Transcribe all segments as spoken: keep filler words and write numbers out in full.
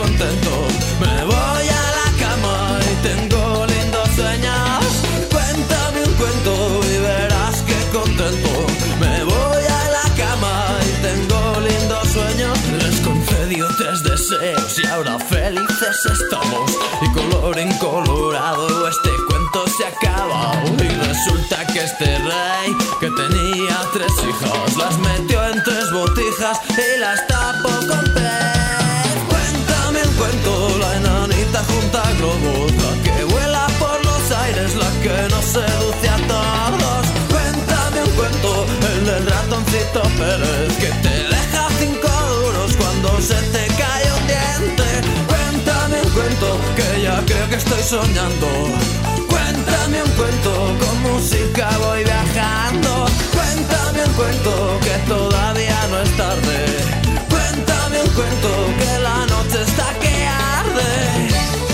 contento. Me voy a la cama y tengo lindos sueños. Cuéntame un cuento y verás que contento. Me voy a la cama y tengo lindos sueños. Les concedió tres deseos y ahora felices estamos. Y colorín colorado este cuento se acaba. Y resulta que este rey que tenía tres hijas las metió en tres botijas y las tapó con pez. Cuéntame un cuento, la enanita junta globos, la que vuela por los aires, la que nos seduce a todos. Cuéntame un cuento, el del ratoncito Pérez, que te deja cinco duros cuando se te cae un diente. Cuéntame un cuento, que ya creo que estoy soñando. Cuéntame un cuento, con música voy viajando. Cuéntame un cuento, que todavía no es tarde. Cuéntame un cuento, que la noche está que arde.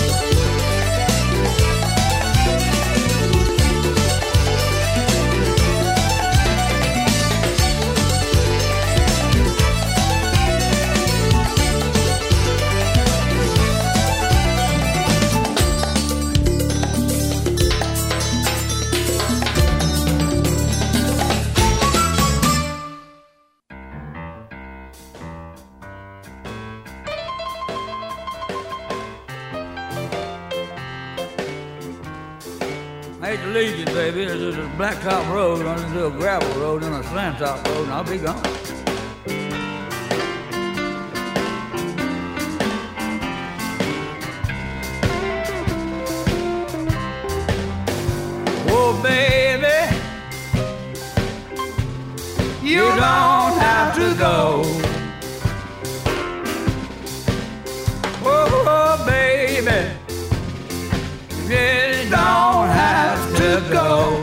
Leave you, baby. This is a blacktop road running through a gravel road and a slant top road, and I'll be gone. Oh, baby, you don't have to go. Oh, baby, you don't have to go.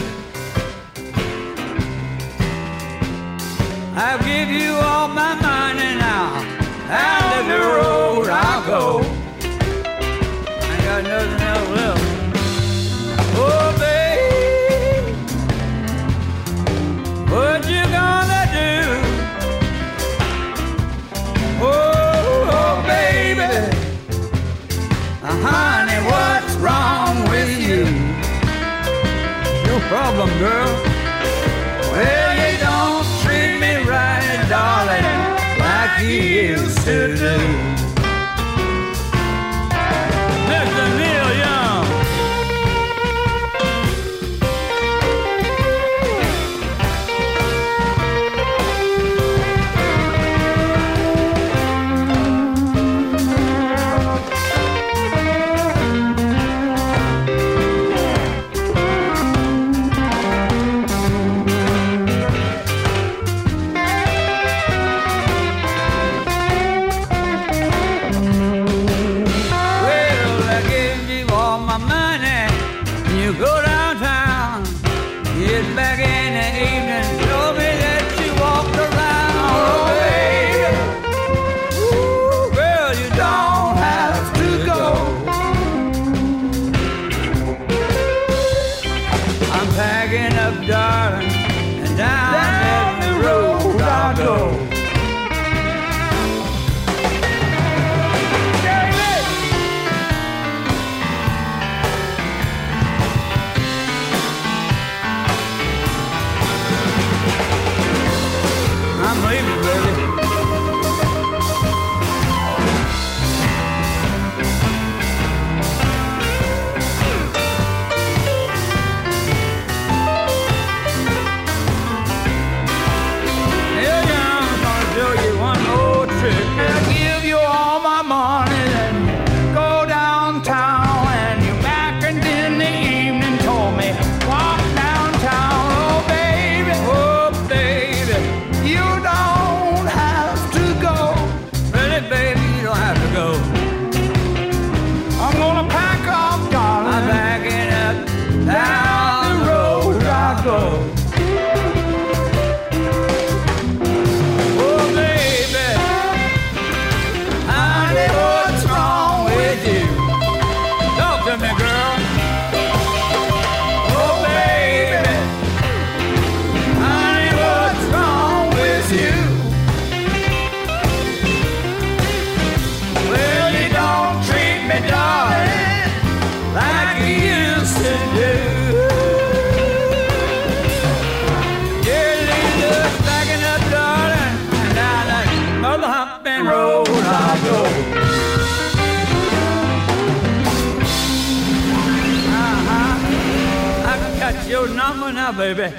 I'll give you all my money now, and every road I'll go. I ain't got nothing else left. Oh, babe, what you gonna do? Oh, oh baby, uh, honey, what's wrong with you? Your problem, girl. Well, you don't treat me right, darling, like you used to do. Mister Neil Young. Well, you Baton Road I go. Uh-huh. I can catch your number now, baby.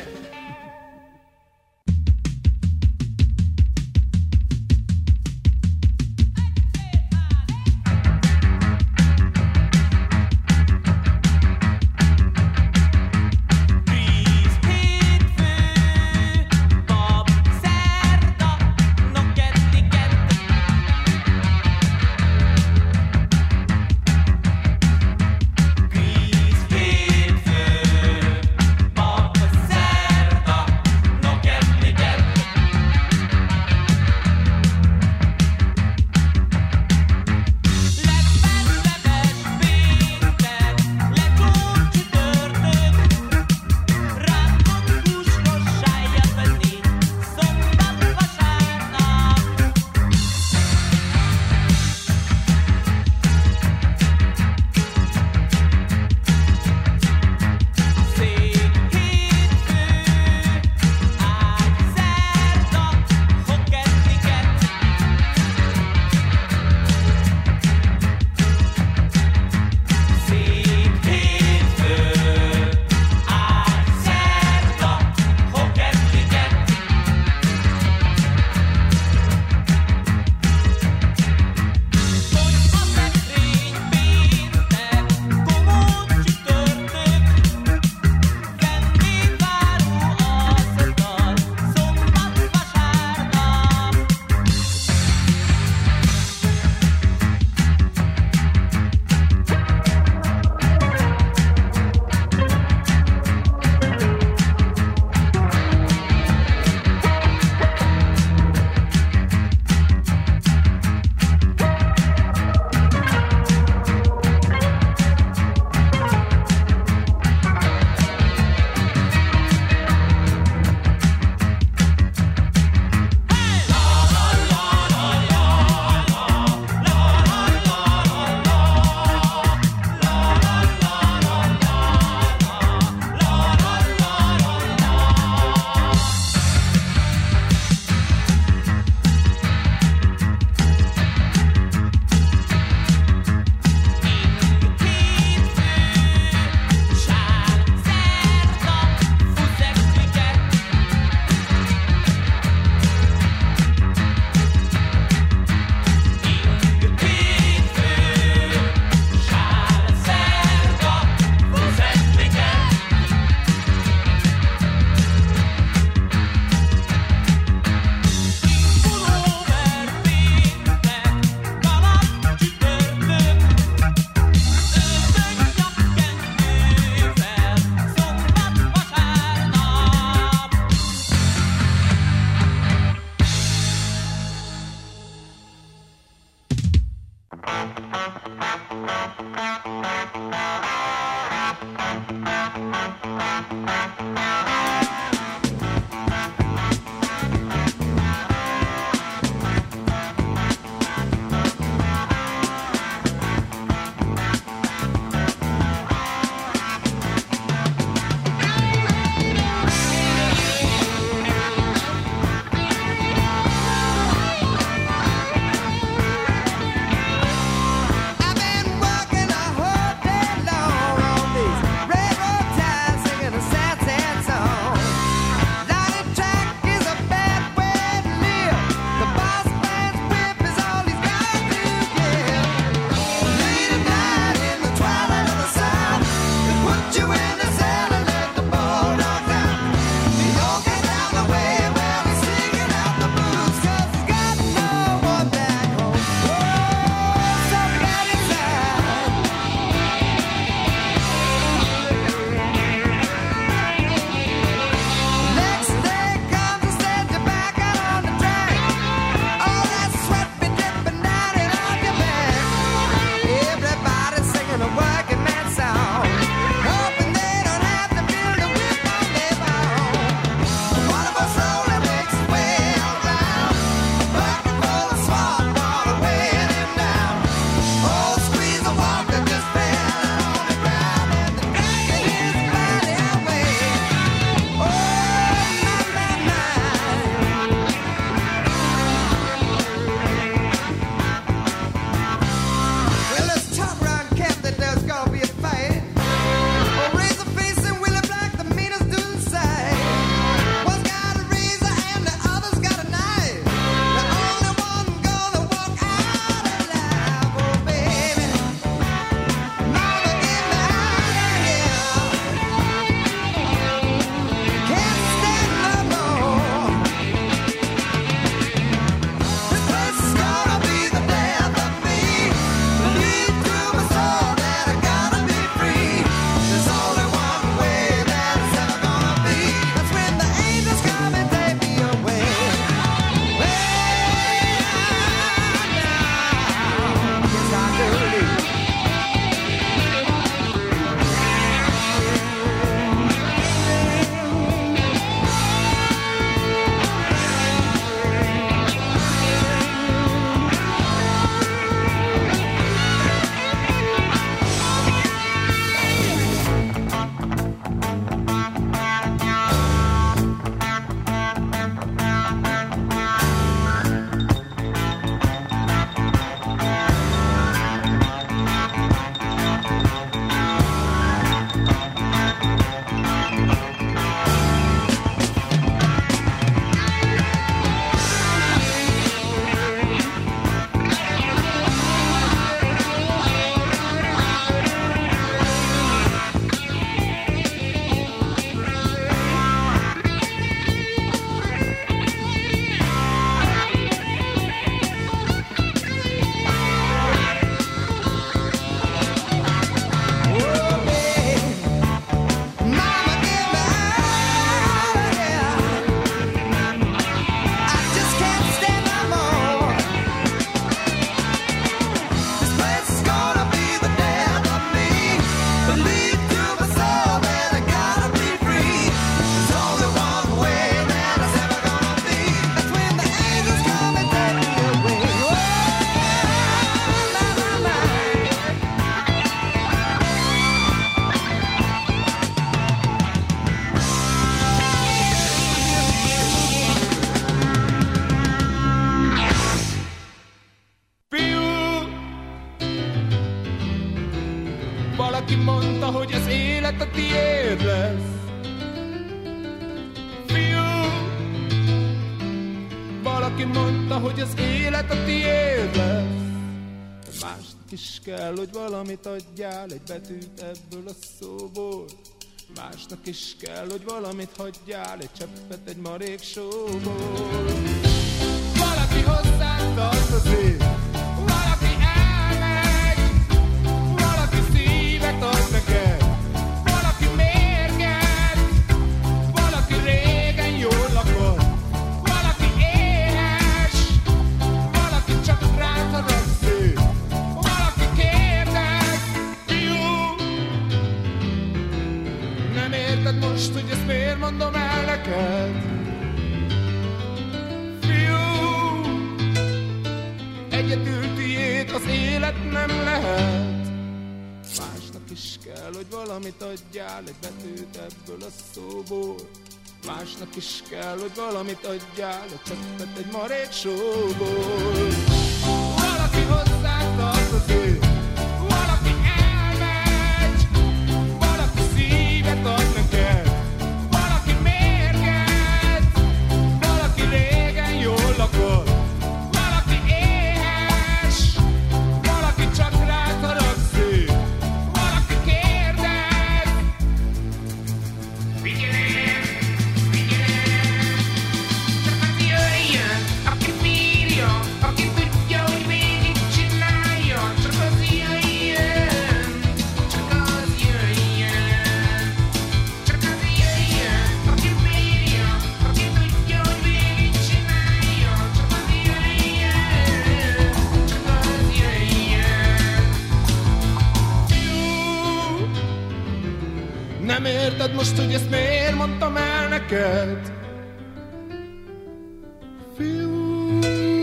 Song. Valaki mondta, hogy az élet a tiéd lesz. Fiú, valaki mondta, hogy az élet a tiéd lesz. Másnak is kell, hogy valamit adjál, egy betűt ebből a szóból. Másnak is kell, hogy valamit hagyjál, egy cseppet egy marék sóból. Valaki hozzánk tartozik, valaki elmegy, valaki szívet ad neked, valaki mérget, valaki régen jól lakott, valaki éhes, valaki csak rád haragszik, valaki kérdez. Fiú, nem érted most, hogy ezt miért mondom el neked? Egyedül tiéd az élet nem lehet. Másnak is kell, hogy valamit adjál, egy betűt ebből a szóból. Másnak is kell, hogy valamit adjál, egy cseppet egy marék sóból. Valaki hozzánk tartozik, valaki elmegy, valaki szívet ad neked, valaki mérget, valaki régen jól lakott, nem érted most, hogy ezt miért mondtam el neked? Fiú,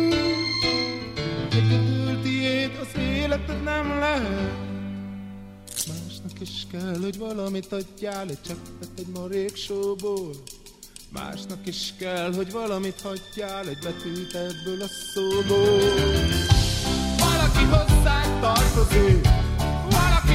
egyedül tiéd az életed nem lehet. Másnak is kell, hogy valamit adjál, egy cseppet egy marék sóból. Másnak is kell, hogy valamit hagyjál, egy betűt ebből a szóból. Valaki hozzánk tartozik, valaki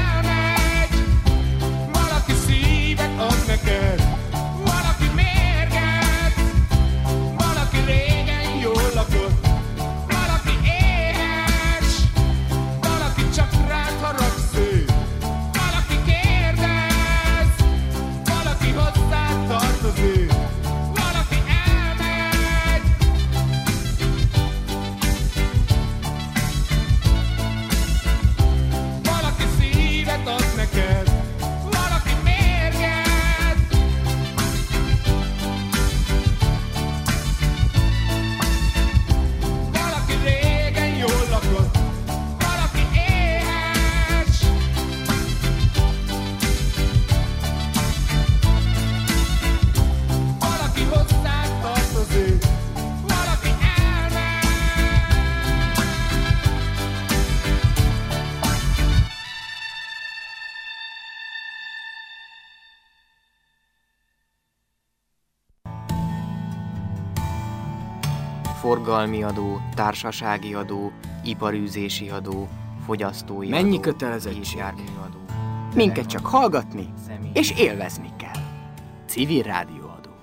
ad neked, valaki mérget, valaki régen jól lakott, valaki éhes, valaki csak rád haragszik, valaki kérdez, valaki hozzád tartozik, valaki elmegy. Valaki szívet ad neked, forgalmi adó, társasági adó, iparűzési adó, fogyasztói Mennyi adó, kötelezettség? járműadó. Minket csak hallgatni Személy. és élvezni kell. Civil rádióadó.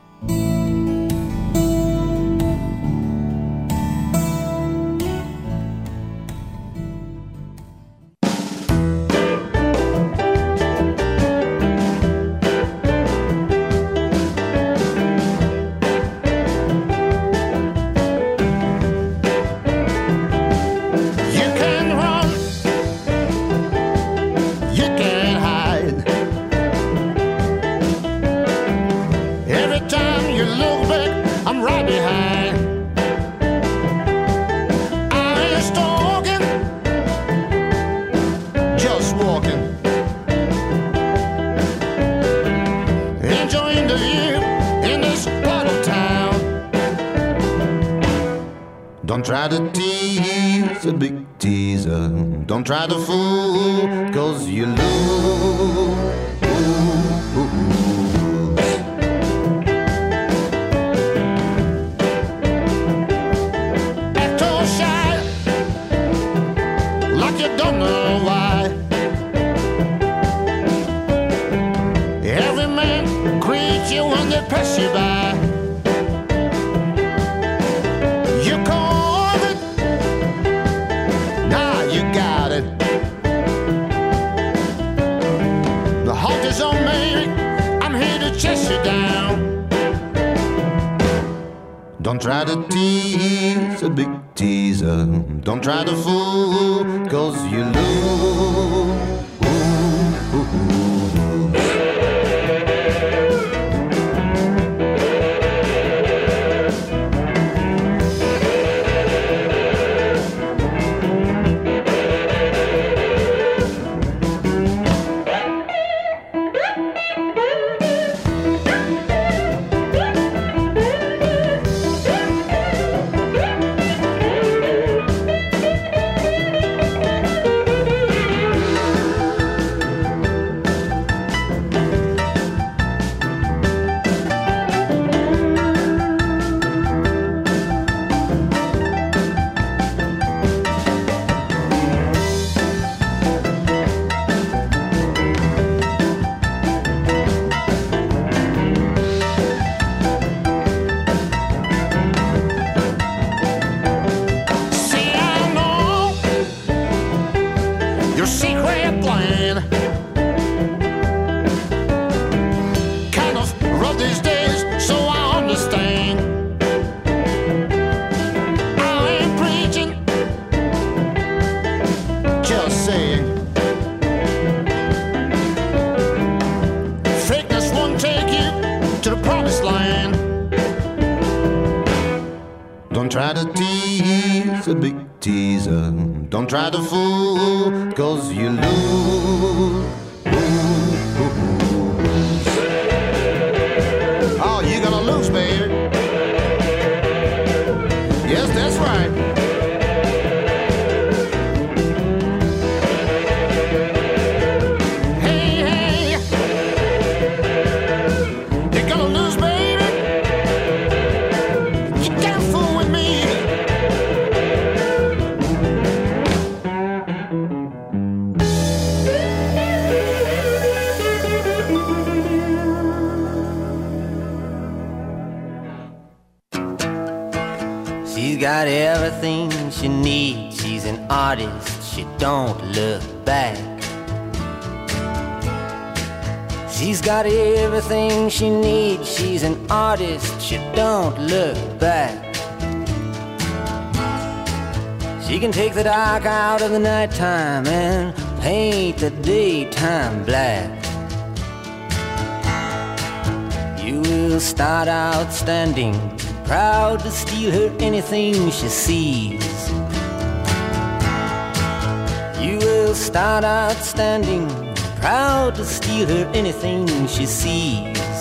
Don't try to tease a big teaser. Don't try to fool, cause you lose. Act all shy, like you don't know why. to pass you by. You called it, now you got it. The halt is on me, I'm here to chase you down. Don't try to tease a big teaser. Don't try to fool, cause you lose. Don't try to fool, cause you lose. Oh, you're gonna lose, baby. Yes, that's right. Hey, hey, you're gonna lose, baby. You can't fool with me. Got everything she needs. She's an artist, she don't look back. She's got everything she needs. She's an artist, she don't look back. She can take the dark out of the nighttime and paint the daytime black. You will start out standing, proud to steal her anything she sees. You will start out standing, proud to steal her anything she sees.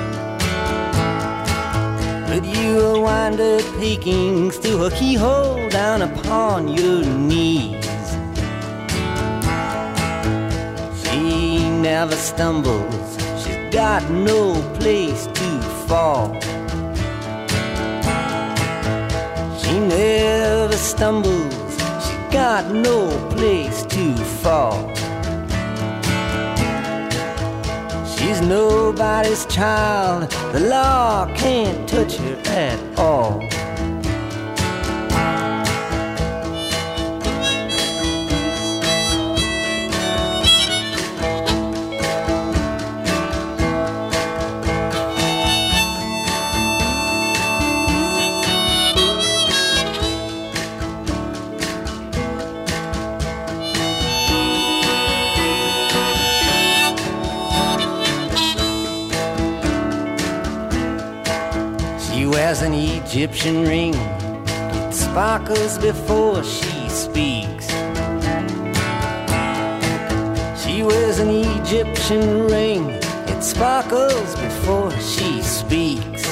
But you will wind up peeking through her keyhole down upon your knees. She never stumbles, she's got no place to fall. She never stumbles, she got no place to fall. She's nobody's child, the law can't touch her at all. Wears an Egyptian ring, it sparkles before she speaks. She wears an Egyptian ring, it sparkles before she speaks.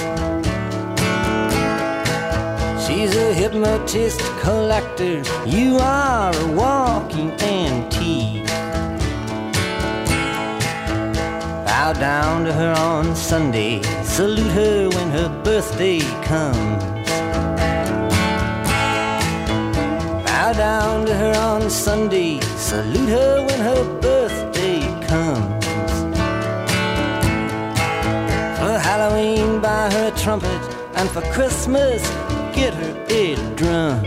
She's a hypnotist collector, you are a walking antique. Bow down to her on Sunday, salute her when her birthday comes. Bow down to her on Sunday, salute her when her birthday comes. For Halloween trumpet, and for Christmas, get her a drum.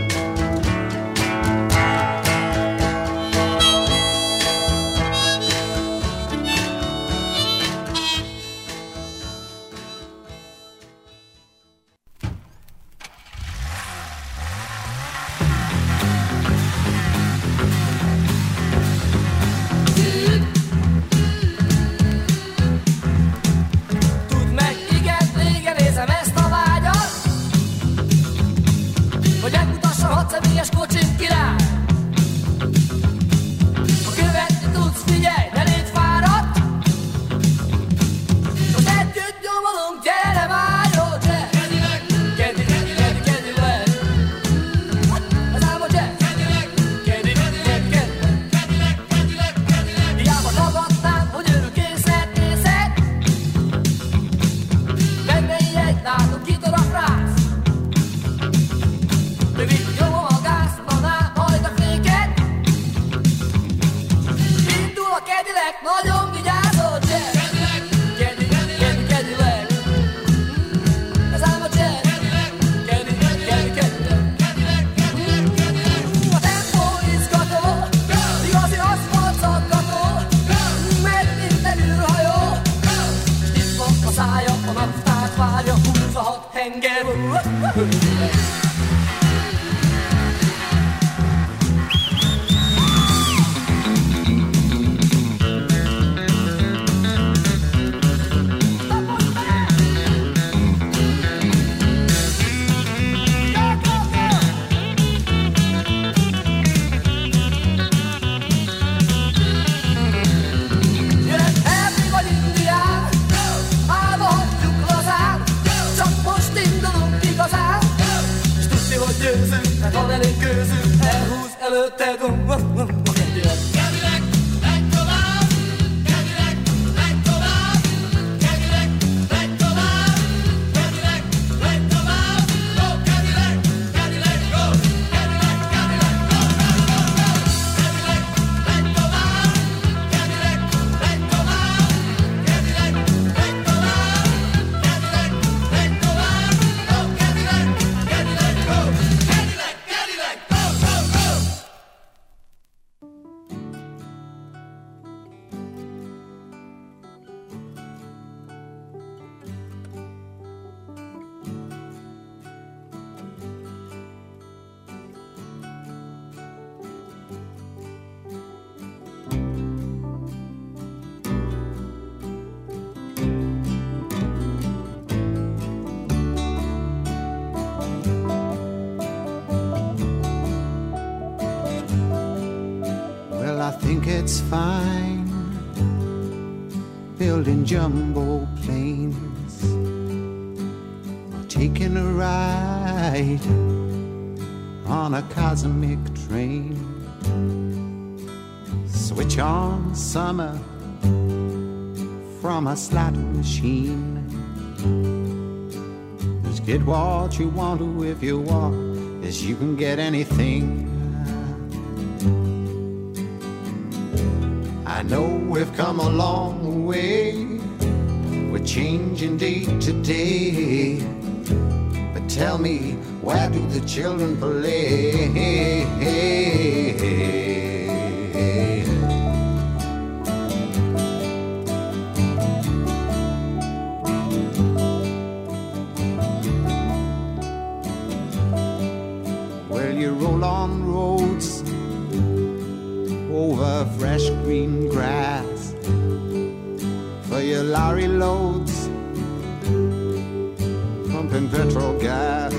It's fine building jumbo planes or taking a ride on a cosmic train. Switch on summer from a slot machine. Just get what you want to if you want, as you can get anything. I know we've come a long way, we're changing day to day, but tell me, where do the children play? Well, you roll on roads over fresh green grass for your lorry loads, pumping petrol gas,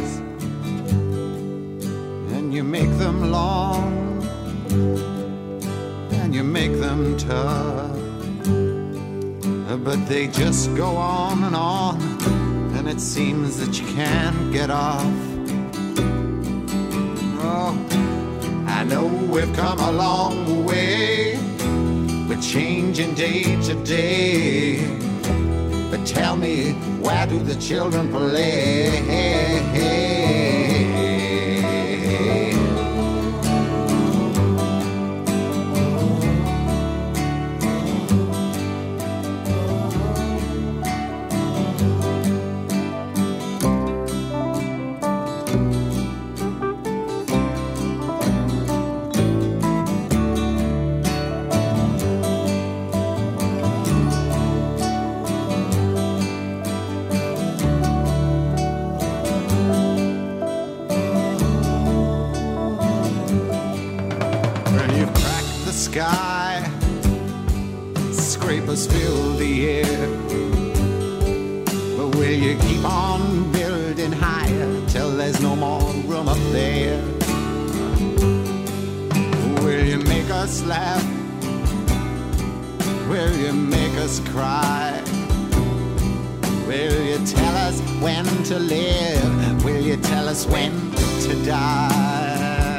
and you make them long and you make them tough, but they just go on and on, and it seems that you can't get off. Oh, I know we've come a long way, we're changing day to day, but tell me, where do the children play? When you crack the sky, scrapers fill the air. But will you keep on building higher till there's no more room up there? Will you make us laugh? Will you make us cry? Will you tell us when to live? Will you tell us when to die?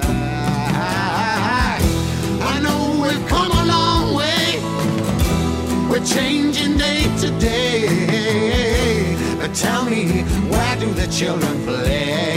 I know we've come a long way. We're changing day to day. But tell me, where do the children play?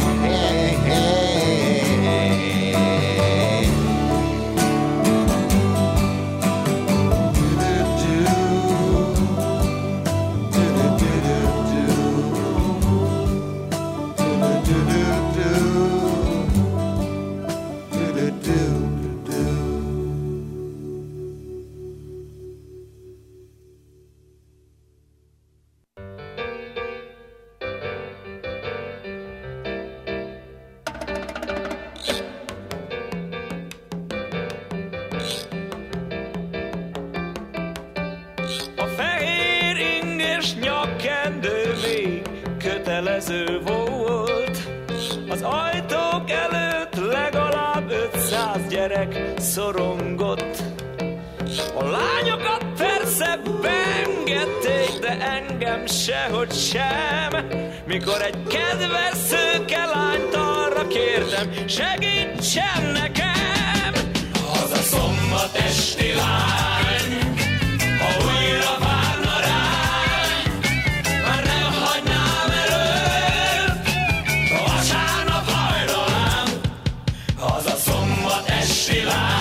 Kötelező volt. Az ajtók előtt legalább ötszáz gyerek szorongott. A lányokat persze beengedték, de engem sehogy sem. Mikor egy kedves szőke lányt arra kértem, segítsen nekem. Az a szombat esti lány, ha újra várna rám, már nem hagynám elő a vasárnap hajralám. Az a szombat esti lány,